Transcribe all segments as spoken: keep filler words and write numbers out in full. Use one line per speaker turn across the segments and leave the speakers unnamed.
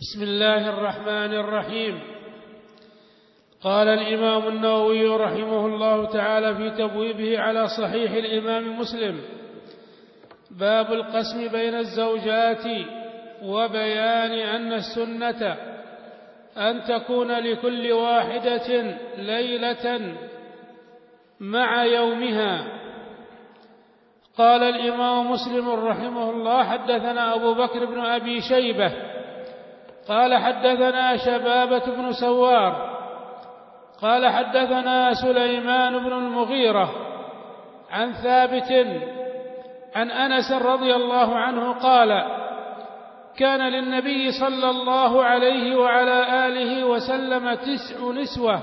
بسم الله الرحمن الرحيم. قال الإمام النووي رحمه الله تعالى في تبويبه على صحيح الإمام مسلم: باب القسم بين الزوجات، وبيان أن السنة أن تكون لكل واحدة ليلة مع يومها. قال الإمام مسلم رحمه الله: حدثنا أبو بكر بن أبي شيبة قال حدثنا شبابة بن سوار قال حدثنا سليمان بن المغيرة عن ثابت عن أنس رضي الله عنه قال: كان للنبي صلى الله عليه وعلى آله وسلم تسع نسوة،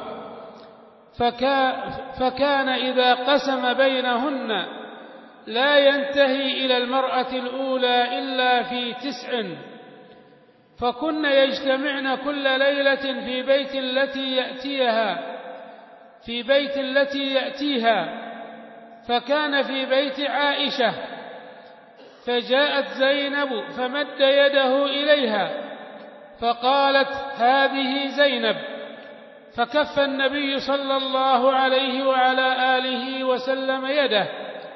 فكان إذا قسم بينهن لا ينتهي إلى المرأة الأولى إلا في تسع، فكن يجتمعن كل ليلة في بيت التي يأتيها في بيت التي يأتيها فكان في بيت عائشة، فجاءت زينب فمد يده إليها فقالت: هذه زينب، فكف النبي صلى الله عليه وعلى آله وسلم يده،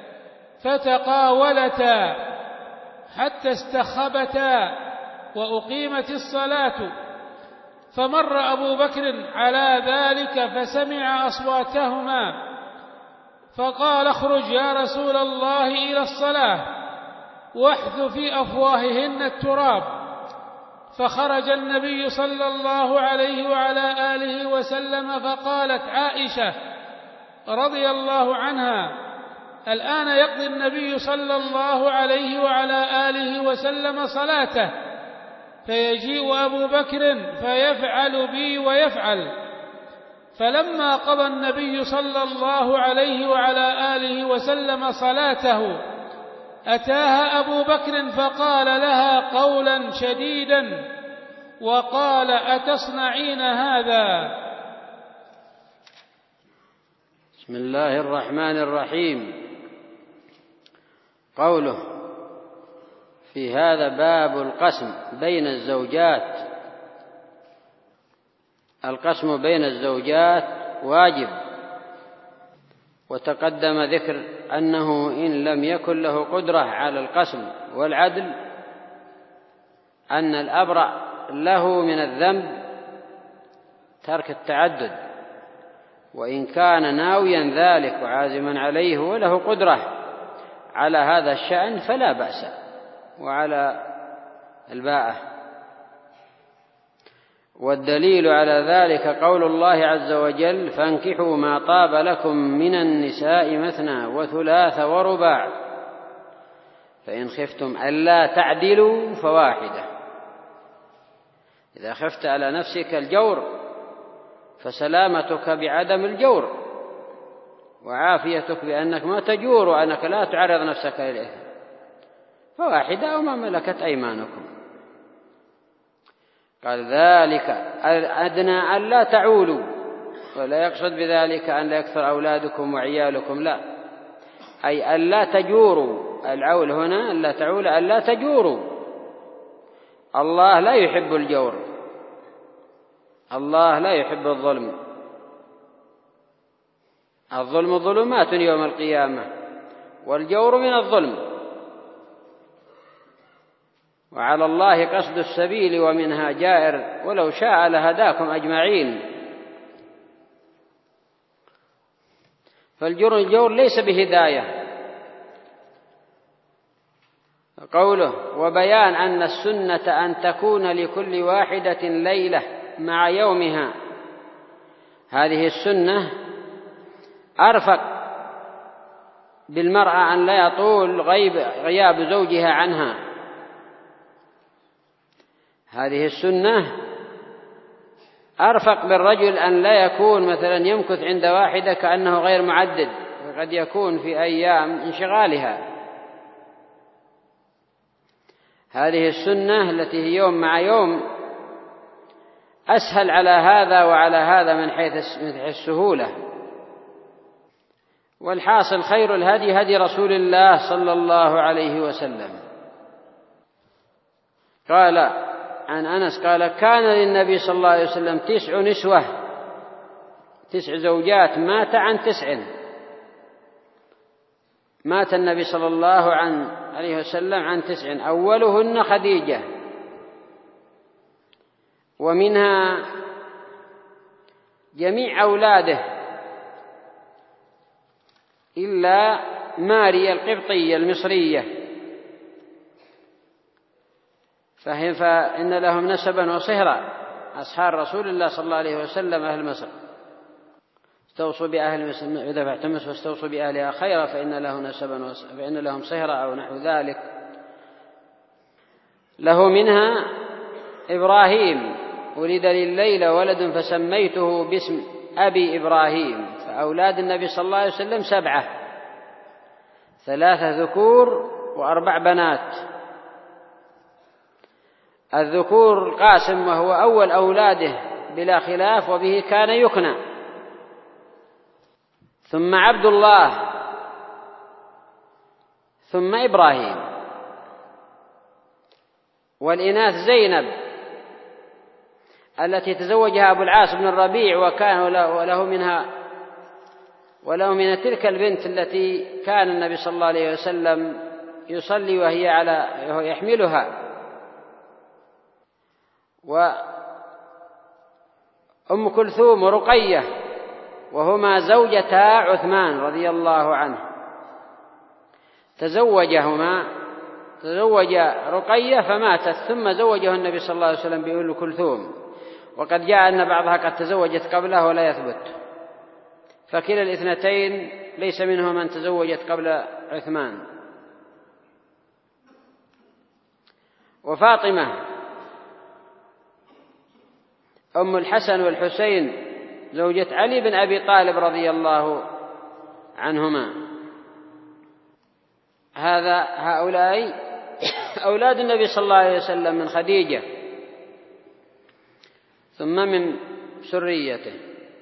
فتقاولتا حتى استخبتا وأقيمت الصلاة، فمر أبو بكر على ذلك فسمع أصواتهما فقال: اخرج يا رسول الله إلى الصلاة واحث في أفواههن التراب. فخرج النبي صلى الله عليه وعلى آله وسلم، فقالت عائشة رضي الله عنها: الآن يقضي النبي صلى الله عليه وعلى آله وسلم صلاته، فيجيء أبو بكر فيفعل بي ويفعل. فلما قضى النبي صلى الله عليه وعلى آله وسلم صلاته أتاها أبو بكر فقال لها قولا شديدا وقال: أتصنعين هذا؟
بسم الله الرحمن الرحيم. قوله: في هذا باب القسم بين الزوجات. القسم بين الزوجات واجب، وتقدم ذكر أنه إن لم يكن له قدرة على القسم والعدل أن الأبرأ له من الذنب ترك التعدد، وإن كان ناويا ذلك وعازما عليه وله قدرة على هذا الشأن فلا بأس. وعلى الباءة، والدليل على ذلك قول الله عز وجل: فانكحوا ما طاب لكم من النساء مثنى وثلاث ورباع فإن خفتم ألا تعدلوا فواحدة. إذا خفت على نفسك الجور فسلامتك بعدم الجور، وعافيتك بأنك ما تجور وأنك لا تعرض نفسك إليه، فواحدة أو ما ملكت أيمانكم. قال: ذلك أدنى أن لا تعولوا، ولا يقصد بذلك أن لا يكثر أولادكم وعيالكم، لا، أي أن لا تجوروا. العول هنا أن لا تعول، أن لا تجوروا. الله لا يحب الجور، الله لا يحب الظلم. الظلم ظلمات يوم القيامة، والجور من الظلم. وعلى الله قصد السبيل ومنها جائر، ولو شاء لهداكم أجمعين. فالجور الجور ليس بهداية. قوله: وبيان أن السنة أن تكون لكل واحدة ليلة مع يومها. هذه السنة أرفق بالمرأة أن لا يطول غيب غياب زوجها عنها. هذه السنة أرفق بالرجل أن لا يكون مثلا يمكث عند واحدة كأنه غير معدد، وقد يكون في أيام انشغالها. هذه السنة التي هي يوم مع يوم أسهل على هذا وعلى هذا من حيث السهولة. والحاصل خير الهدي هدي رسول الله صلى الله عليه وسلم. قال: عن أنس قال كان للنبي صلى الله عليه وسلم تسع نسوة، تسع زوجات، مات عن تسع، مات النبي صلى الله عليه وسلم عن تسع، أولهن خديجة، ومنها جميع أولاده إلا ماريا القبطية المصرية، فإن لهم نسبا وصهرا، أصحاب رسول الله صلى الله عليه وسلم أهل مصر. استوصوا بأهل مصر إذا فعتم مصر واستوصوا بأهلها خيرا فإن له نسبا فإن لهم صهرا أو نحو ذلك. له منها إبراهيم ولد لليلة ولد فسميته باسم أبي إبراهيم، فأولاد النبي صلى الله عليه وسلم سبعة، ثلاثة ذكور وأربع بنات. الذكور القاسم وهو أول أولاده بلا خلاف، وبه كان يكنى، ثم عبد الله، ثم إبراهيم. والإناث زينب التي تزوجها أبو العاص بن الربيع، وكان وله منها وله من تلك البنت التي كان النبي صلى الله عليه وسلم يصلي وهي على يحملها. وأم كلثوم ورقية، وهما زوجتا عثمان رضي الله عنه، تزوجهما تزوج رقية فماتت، ثم زوجه النبي صلى الله عليه وسلم بأم كلثوم، وقد جاء أن بعضها قد تزوجت قبله ولا يثبت، فكلا الاثنتين ليس منهم من تزوجت قبل عثمان. وفاطمة أم الحسن والحسين زوجة علي بن أبي طالب رضي الله عنهما. هذا هؤلاء أولاد النبي صلى الله عليه وسلم من خديجة، ثم من سريته.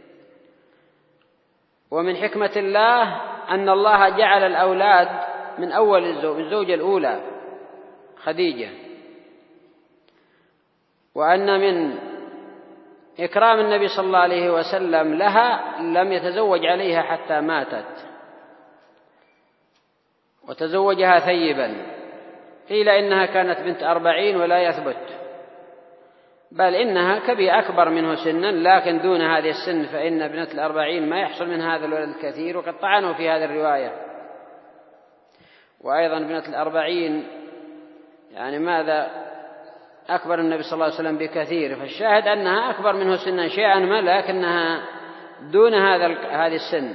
ومن حكمة الله أن الله جعل الأولاد من أول الزوج، الزوجة الأولى خديجة، وأن من إكرام النبي صلى الله عليه وسلم لها لم يتزوج عليها حتى ماتت، وتزوجها ثيبا. قيل إنها كانت بنت أربعين ولا يثبت، بل إنها كبي أكبر منه سنا، لكن دون هذه السن، فإن ابنة الأربعين ما يحصل من هذا الولد الكثير، وقد طعنوا في هذه الرواية. وأيضا ابنة الأربعين يعني ماذا أكبر النبي صلى الله عليه وسلم بكثير، فالشاهد أنها أكبر منه سنا شيئا ما، لكنها دون هذا هذه السن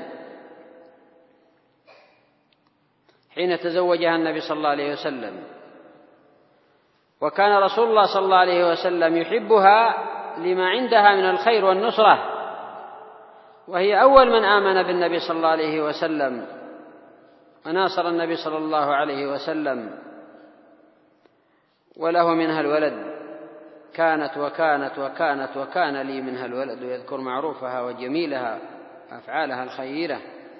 حين تزوجها النبي صلى الله عليه وسلم. وكان رسول الله صلى الله عليه وسلم يحبها لما عندها من الخير والنصرة، وهي أول من آمن بالنبي صلى الله عليه وسلم وناصر النبي صلى الله عليه وسلم، وله منها الولد، كانت وكانت وكانت وكان لي منها الولد، ويذكر معروفها وجميلها أفعالها الخيرة.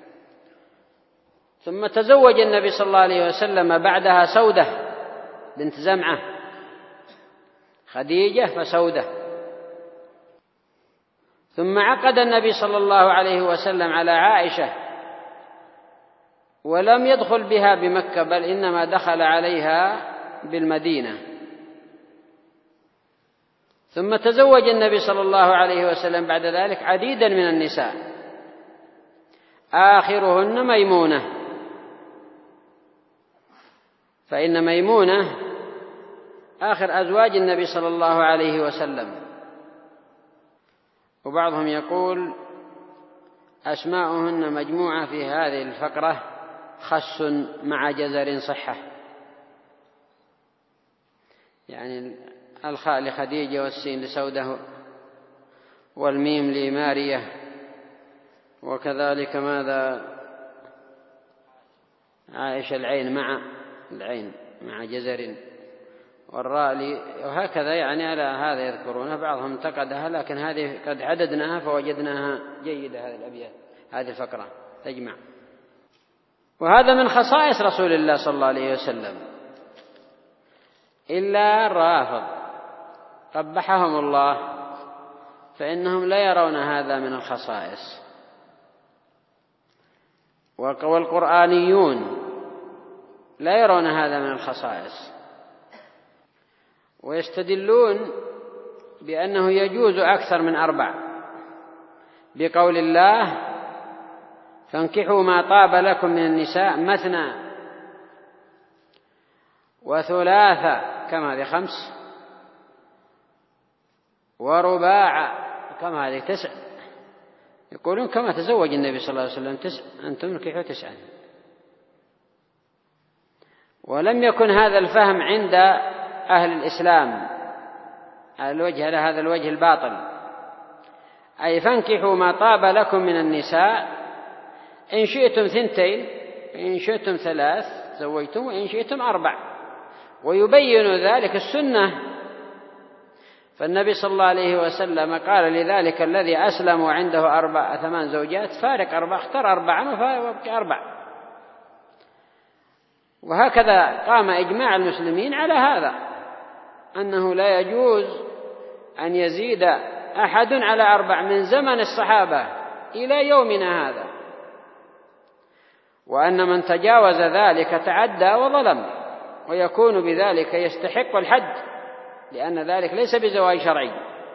ثم تزوج النبي صلى الله عليه وسلم بعدها سودة بنت زمعة، خديجة فسودة. ثم عقد النبي صلى الله عليه وسلم على عائشة، ولم يدخل بها بمكة، بل إنما دخل عليها بالمدينة. ثم تزوج النبي صلى الله عليه وسلم بعد ذلك عديدا من النساء، آخرهن ميمونة، فإن ميمونة آخر أزواج النبي صلى الله عليه وسلم. وبعضهم يقول أسماؤهن مجموعة في هذه الفقرة خس مع جزر صحة، يعني الخاء لخديجة والسين لسودة والميم لمارية، وكذلك ماذا عائشة العين مع العين مع جزر، والراء لي، وهكذا يعني على هذا يذكرونها. بعضهم انتقدها، لكن هذه قد عددناها فوجدناها جيدة، هذه الأبيات هذه الفقرة تجمع. وهذا من خصائص رسول الله صلى الله عليه وسلم، إلا الرافض قبحهم الله، فإنهم لا يرون هذا من الخصائص. والقرآنيون لا يرون هذا من الخصائص، ويستدلون بأنه يجوز أكثر من أربع بقول الله: فانكحوا ما طاب لكم من النساء مثنى وثلاثة، كم هذه؟ خمس، ورباع، كم هذه؟ تسع. يقولون كما تزوج النبي صلى الله عليه وسلم تسع، أنتم انكحوا تسعا. ولم يكن هذا الفهم عند أهل الإسلام على الوجه على هذا الوجه الباطل، أي فانكحوا ما طاب لكم من النساء، إن شئتم ثنتين، إن شئتم ثلاث زوجتم، وإن شئتم أربع، ويبين ذلك السنة. فالنبي صلى الله عليه وسلم قال لذلك الذي أسلم وعنده أربع ثمان زوجات: فارق أربع، اختر أربعا وابقي أربع. وهكذا قام إجماع المسلمين على هذا، أنه لا يجوز أن يزيد أحد على أربع من زمن الصحابة إلى يومنا هذا، وأن من تجاوز ذلك تعدى وظلم، ويكون بذلك يستحق الحد، لأن ذلك ليس بزواج شرعي.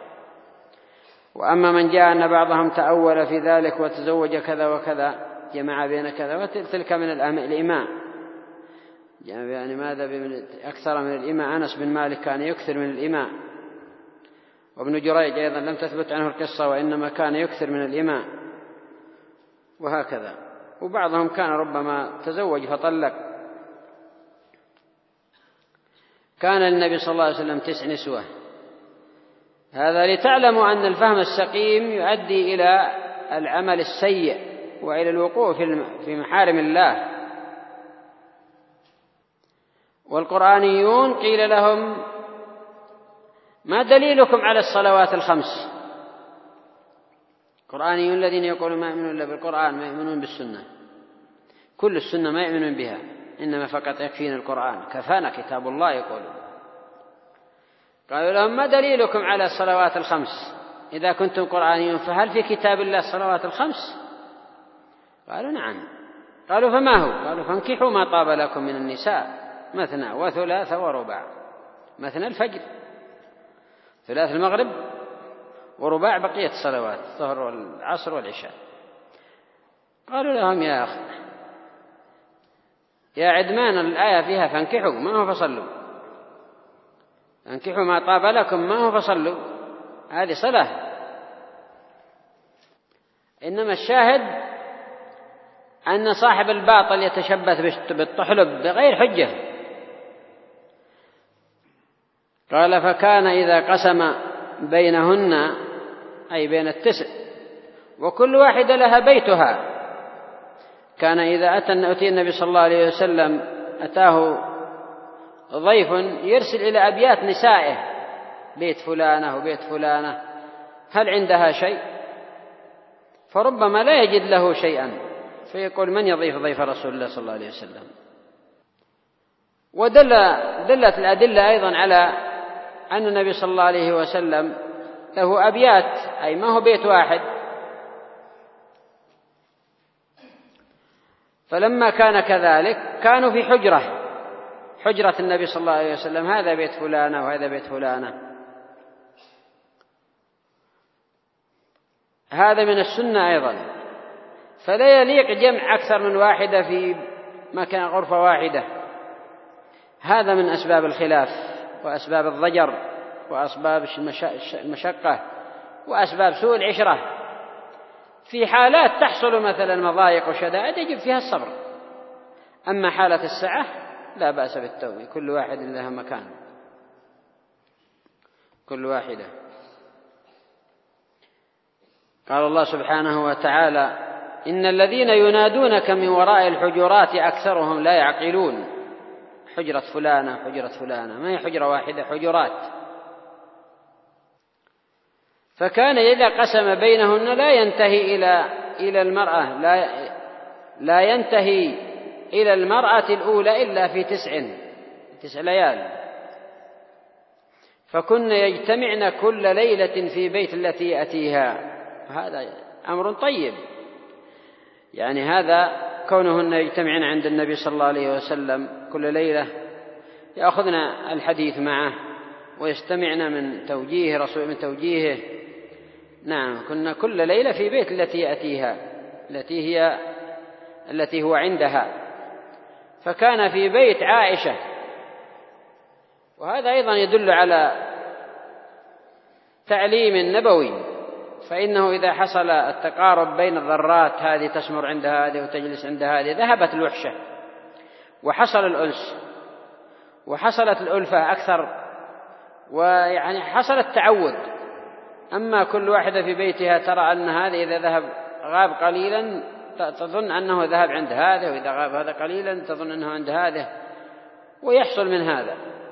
وأما من جاء أن بعضهم تأول في ذلك وتزوج كذا وكذا، جمع بين كذا وتلك من الإماء، يعني ماذا أكثر من الإماء؟ أنس بن مالك كان يكثر من الإماء، وابن جريج أيضا لم تثبت عنه القصة، وإنما كان يكثر من الإماء، وهكذا. وبعضهم كان ربما تزوج فطلق. كان النبي صلى الله عليه وسلم تسع نسوة. هذا لتعلموا أن الفهم السقيم يؤدي إلى العمل السيء وإلى الوقوع في محارم الله. والقرآنيون قيل لهم: ما دليلكم على الصلوات الخمس؟ القرآنيون الذين يقولون ما يؤمنون إلا بالقرآن، ما يؤمنون بالسنة، كل السنة ما يؤمنون بها، إنما فقط يكفينا القرآن، كفانا كتاب الله يقولون. قالوا لهم: ما دليلكم على الصلوات الخمس؟ إذا كنتم قرآنيون فهل في كتاب الله الصلوات الخمس؟ قالوا: نعم. قالوا: فما هو؟ قالوا: فانكحوا ما طاب لكم من النساء مثنى وثلاث ورباع. مثنى الفجر، ثلاث المغرب، ورباع بقية الصلوات الظهر والعصر والعشاء. قالوا لهم: يا أخي يا عدمان، الآية فيها فانكحوا، ما هو فصلوا. فانكحوا ما طاب لكم، ما هو فصلوا، هذه صلاة. إنما الشاهد أن صاحب الباطل يتشبث بالطحلب بغير حجة. قال: فكان إذا قسم بينهن، أي بين التسع، وكل واحدة لها بيتها، كان إذا أتى أتي النبي صلى الله عليه وسلم أتاه ضيف يرسل إلى أبيات نسائه: بيت فلانة وبيت فلانة، هل عندها شيء؟ فربما لا يجد له شيئا، فيقول: من يضيف ضيف رسول الله صلى الله عليه وسلم؟ ودل دلت الأدلة أيضا على أن النبي صلى الله عليه وسلم له أبيات، أي ما هو بيت واحد. فلما كان كذلك كانوا في حجرة حجرة النبي صلى الله عليه وسلم، هذا بيت فلانة وهذا بيت فلانة. هذا من السنة أيضا، فلا يليق جمع أكثر من واحدة في مكان غرفة واحدة. هذا من أسباب الخلاف وأسباب الضجر وأسباب المشقة وأسباب سوء العشرة. في حالات تحصل مثلا مضايق وشدائد يجب فيها الصبر، أما حالة السعة لا بأس بالتوبة، كل واحد لها مكان، كل واحدة. قال الله سبحانه وتعالى: إن الذين ينادونك من وراء الحجرات أكثرهم لا يعقلون. حجرة فلانة حجرة فلانة، ما هي حجرة واحدة، حجرات. فكان إذا قسم بينهن لا ينتهي إلى إلى المرأة لا لا ينتهي إلى المرأة الأولى إلا في تسع تسع ليال. فكن يجتمعن كل ليلة في بيت التي يأتيها. هذا أمر طيب، يعني هذا كونهن يجتمعن عند النبي صلى الله عليه وسلم كل ليلة، يأخذن الحديث معه ويستمعن من توجيه رسول من توجيهه. نعم، كنا كل ليلة في بيت التي يأتيها، التي هي التي هو عندها. فكان في بيت عائشة، وهذا أيضا يدل على تعليم نبوي، فإنه إذا حصل التقارب بين الذرات، هذه تسمر عند هذه وتجلس عند هذه، ذهبت الوحشة وحصل الأنس وحصلت الألفة أكثر، ويعني حصل التعود. أما كل واحدة في بيتها ترى أن هذا إذا ذهب غاب قليلا تظن أنه ذهب عند هذا، وإذا غاب هذا قليلا تظن أنه عند هذا، ويحصل من هذا.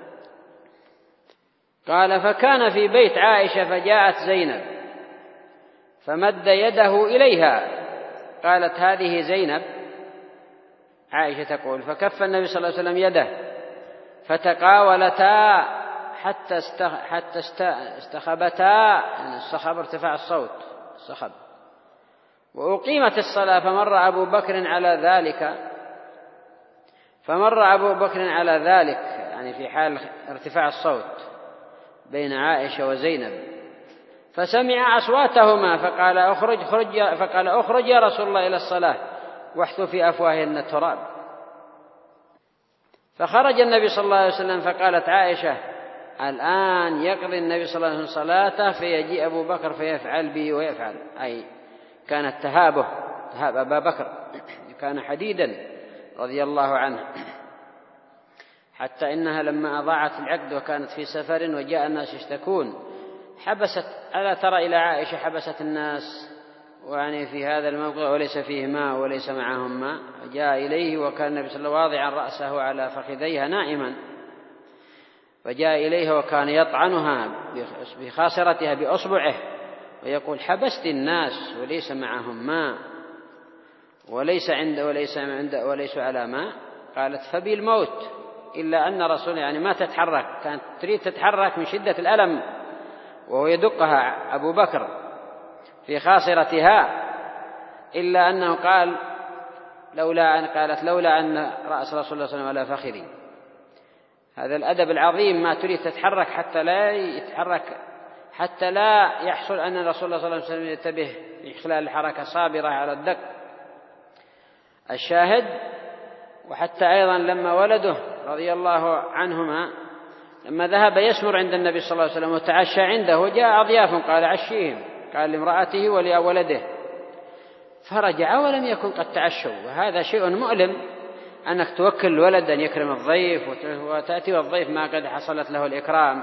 قال: فكان في بيت عائشة فجاءت زينب فمد يده إليها. قالت هذه زينب، عائشة تقول: فكف النبي صلى الله عليه وسلم يده فتقاولتا حتى حتى استخبتا، يعني الصخب ارتفاع الصوت، الصخب. وأقيمت الصلاة فمر أبو بكر على ذلك فمر أبو بكر على ذلك يعني في حال ارتفاع الصوت بين عائشة وزينب، فسمع أصواتهما فقال: أخرج خرج فقال أخرج يا رسول الله إلى الصلاة، واحثوا في أفواههن التراب. فخرج النبي صلى الله عليه وسلم، فقالت عائشة: الآن يقضي النبي صلى الله عليه وسلم صلاته فيجيء أبو بكر فيفعل به ويفعل، أي كانت تهابه تهاب أبا بكر، كان حديدا رضي الله عنه، حتى إنها لما أضاعت العقد وكانت في سفر وجاء الناس يشتكون حبست، ألا ترى إلى عائشة حبست الناس ويعني في هذا الموقع وليس فيه ماء وليس معهم ماء، جاء إليه وكان النبي صلى الله عليه وسلم واضعا رأسه على فخذيها نائما، فجاء إليها وكان يطعنها بخاصرتها بأصبعه ويقول: حبست الناس وليس معهم ماء وليس عند وليس عند وليس على ماء. قالت: فبي الموت، إلا أن رسول يعني ما تتحرك، كانت تريد تتحرك من شدة الألم وهو يدقها أبو بكر في خاصرتها، إلا أنه قال: لولا أن قالت لولا أن رأس رسول الله صلى الله عليه وسلم على فخذي. هذا الأدب العظيم، ما تريد تتحرك حتى لا يتحرك، حتى لا يحصل أن رسول الله صلى الله عليه وسلم ينتبه في خلال الحركة صابرة على الدق. الشاهد: وحتى أيضا لما ولده رضي الله عنهما لما ذهب يسمر عند النبي صلى الله عليه وسلم وتعشى عنده وجاء أضياف قال: عشيهم، قال لامرأته ولولده، فرجع ولم يكن قد تعشوا. وهذا شيء مؤلم، أنك توكل الولد أن يكرم الضيف وتأتي والضيف ما قد حصلت له الإكرام،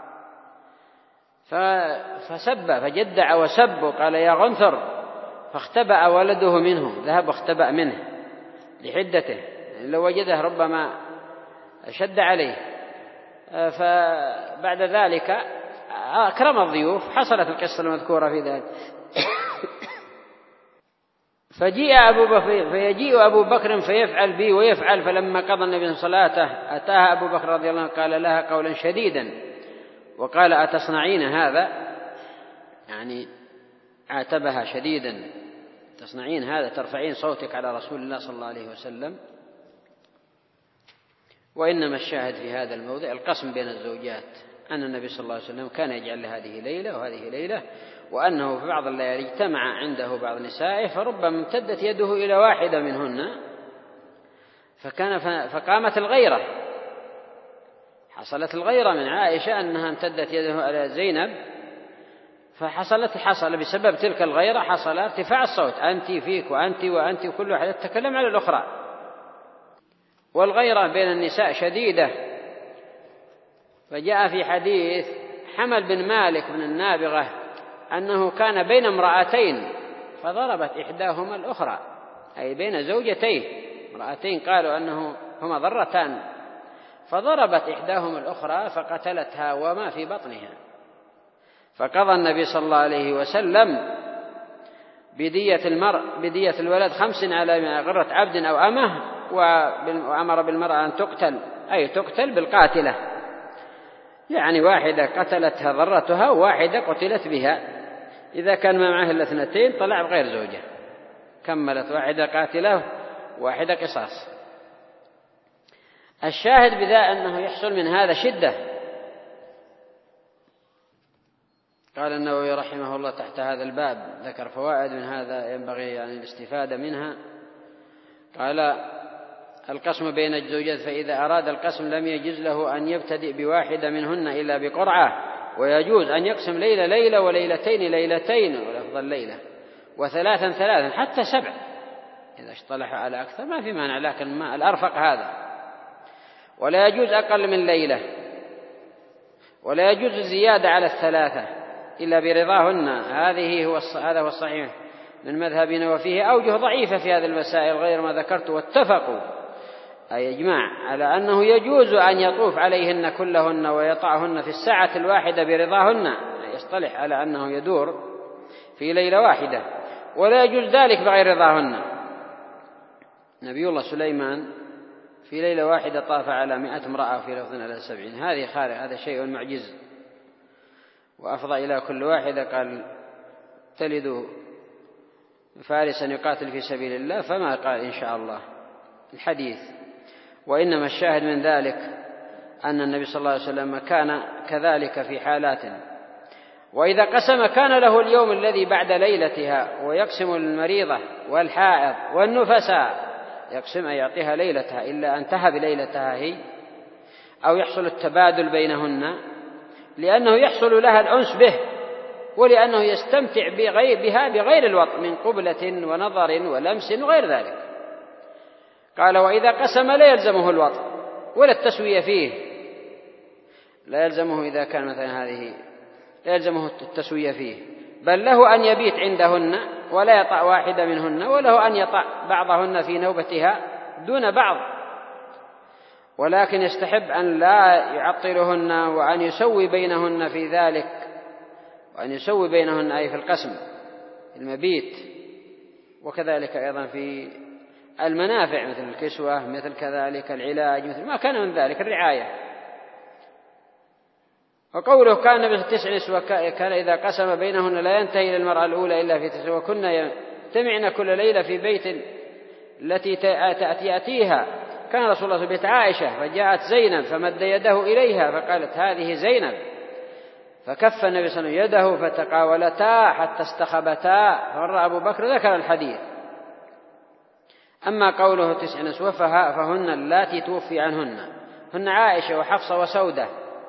فسب فجدع وسب وقال: يا غنثر، فاختبأ ولده منه، ذهب واختبأ منه لحدته، لو وجده ربما شد عليه. فبعد ذلك أكرم الضيوف، حصلت القصة المذكورة في ذلك. فجيء أبو بكر فيجيء أبو بكر فيفعل بي ويفعل. فلما قضى النبي صلاته أتاها أبو بكر رضي الله عنه قال لها قولا شديدا وقال: أتصنعين هذا؟ يعني عاتبها شديدا: تصنعين هذا، ترفعين صوتك على رسول الله صلى الله عليه وسلم. وإنما الشاهد في هذا الموضع القسم بين الزوجات، أن النبي صلى الله عليه وسلم كان يجعل هذه ليلة وهذه ليلة، وأنه في بعض الليالي اجتمع عنده بعض نسائه فربما امتدت يده إلى واحدة منهن، فكان فقامت الغيرة، حصلت الغيرة من عائشة أنها امتدت يده على زينب، فحصلت حصل بسبب تلك الغيرة حصل ارتفاع الصوت، أنت فيك وأنت وأنت، وكل واحدة تتكلم على الأخرى. والغيرة بين النساء شديدة. فجاء في حديث حمل بن مالك بن النابغة أنه كان بين امرأتين فضربت إحداهما الأخرى، أي بين زوجتين، امرأتين قالوا أنه هما ضرتان، فضربت إحداهما الأخرى فقتلتها وما في بطنها. فقضى النبي صلى الله عليه وسلم بدية المرء بدية الولد خمس على غرة عبد أو أمه، وأمر بالمرأة أن تقتل، أي تقتل بالقاتلة، يعني واحدة قتلتها ضرتها وواحدة قتلت بها. إذا كان ما معه إلا اثنتين طلع بغير زوجة، كملت واحدة قاتلة واحدة قصاص. الشاهد بذا أنه يحصل من هذا شدة. قال النووي رحمه الله تحت هذا الباب ذكر فوائد من هذا ينبغي يعني الاستفادة منها. قال القسم بين الزوجات، فإذا أراد القسم لم يجوز له أن يبتدئ بواحدة منهن إلا بقرعة، ويجوز أن يقسم ليلة ليلة وليلتين ليلتين والأفضل ليلة وثلاثا ثلاثا حتى سبع إذا اشتلح على أكثر ما في مانع، لكن ما الأرفق هذا. ولا يجوز أقل من ليلة، ولا يجوز الزيادة على الثلاثة إلا برضاهن. هذه هو هذا هو الصحيح من مذهبنا، وفيه أوجه ضعيفة في هذه المسائل غير ما ذكرت. واتفقوا أي إجماع على أنه يجوز أن يطوف عليهن كلهن ويطعهن في الساعة الواحدة برضاهن، يصطلح على أنه يدور في ليلة واحدة، ولا يجوز ذلك بغير رضاهن. نبي الله سليمان في ليلة واحدة طاف على مئة امرأة وفي لفظ على سبعين. هذه خارق، هذا شيء معجز. وأفضى إلى كل واحدة قال تلد فارسا يقاتل في سبيل الله، فما قال إن شاء الله الحديث. وإنما الشاهد من ذلك أن النبي صلى الله عليه وسلم كان كذلك في حالات. وإذا قسم كان له اليوم الذي بعد ليلتها، ويقسم المريضة والحائض والنفساء، يقسم أن يعطيها ليلتها إلا أن تهب ليلتها هي، أو يحصل التبادل بينهن، لأنه يحصل لها الأنس به، ولأنه يستمتع بها بغير الوطء من قبلة ونظر ولمس وغير ذلك. قال وإذا قسم لا يلزمه الوطء ولا التسوية فيه، لا يلزمه إذا كان مثلا هذه لا يلزمه التسوية فيه، بل له أن يبيت عندهن ولا يطأ واحدة منهن، وله أن يطأ بعضهن في نوبتها دون بعض، ولكن يستحب أن لا يعطلهن وأن يسوي بينهن في ذلك، وأن يسوي بينهن أي في القسم المبيت، وكذلك أيضا في المنافع مثل الكسوة، مثل كذلك العلاج، مثل ما كان من ذلك الرعاية. وقوله كان النبي تسع نسوة كان إذا قسم بينهن لا ينتهي إلى المرأة الأولى إلا في تسع، وكنا يجتمعن كل ليلة في بيت التي تأتيها. كان رسول الله في بيت عائشة فجاءت زينب فمد يده إليها فقالت هذه زينب، فكف النبي صلى الله عليه وسلم يده فتقاولتا حتى استخبتا، فمر أبو بكر ذكر الحديث. أما قوله تسع نسوة فهن اللاتي توفي عنهن، هن عائشة وحفصة وسودة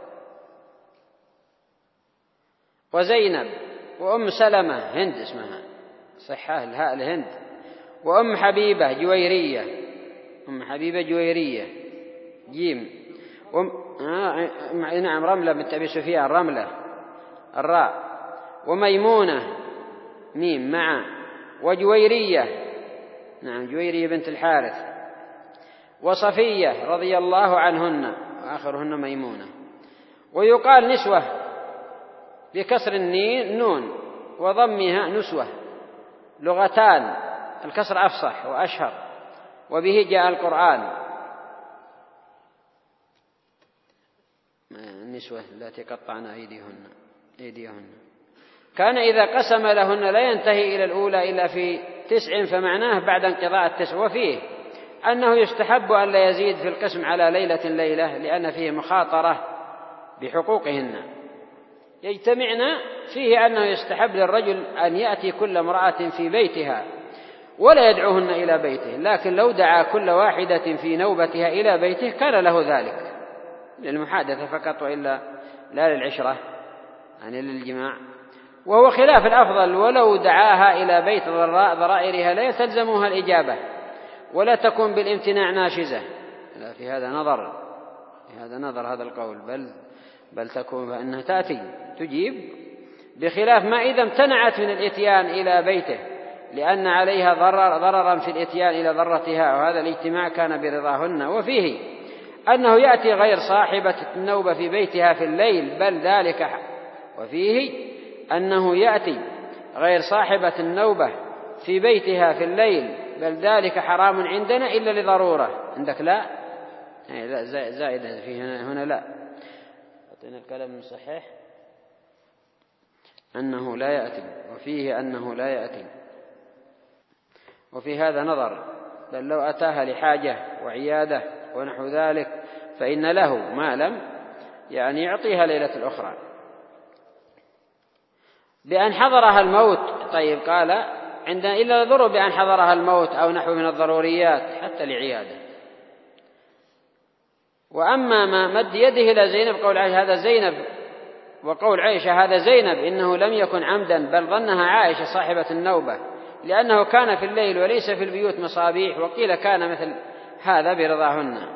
وزينب وأم سلمة هند اسمها صحة الهاء الهند، وأم حبيبة جويرية، أم حبيبة جويرية جيم، وأم آه نعم رملة بنت أبي سفيان رملة الراء، وميمونة ميم مع، وجويرية نعم جويرية بنت الحارث، وصفية رضي الله عنهن وآخرهن ميمونة. ويقال نسوة بكسر النون وضمها نسوة، لغتان، الكسر أفصح وأشهر، وبه جاء القرآن. النسوة التي قطعن أيديهن أيديهن كان إذا قسم لهن لا ينتهي إلى الأولى إلا في تسع، فمعناه بعد انقضاء التسع. وفيه أنه يستحب أن لا يزيد في القسم على ليلة ليلة، لأن فيه مخاطرة بحقوقهن. يجتمعنا فيه أنه يستحب للرجل أن يأتي كل امرأة في بيتها ولا يدعوهن إلى بيته، لكن لو دعا كل واحدة في نوبتها إلى بيته كان له ذلك للمحادثة فقط، وإلا لا للعشرة يعني للجماع، وهو خلاف الأفضل. ولو دعاها إلى بيت ضرائرها لا تلزمها الإجابة ولا تكون بالامتناع ناشزة، لا في هذا نظر في هذا نظر هذا القول، بل بل تكون فإنها تأتي تجيب، بخلاف ما إذا امتنعت من الإتيان إلى بيته لأن عليها ضرر ضررا في الإتيان إلى ضرتها، وهذا الاجتماع كان برضاهن. وفيه أنه يأتي غير صاحبة النوبة في بيتها في الليل، بل ذلك وفيه أنه يأتي غير صاحبة النوبة في بيتها في الليل، بل ذلك حرام عندنا إلا لضرورة. عندك لا لا زائدة في هنا, هنا لا أعطينا الكلام صحيح أنه لا يأتي، وفيه أنه لا يأتي، وفي هذا نظر، بل لو أتاها لحاجة وعيادة ونحو ذلك فإن له ما لم يعني يعطيها ليلة الأخرى. بأن حضرها الموت، طيب قال عندنا إلا ضر بأن حضرها الموت أو نحو من الضروريات حتى لعيادة. وأما ما مد يده إلى زينب قول عائشة هذا زينب، وقول عائشة هذا زينب إنه لم يكن عمدا بل ظنها عائشة صاحبة النوبة لأنه كان في الليل وليس في البيوت مصابيح، وقيل كان مثل هذا برضاهن.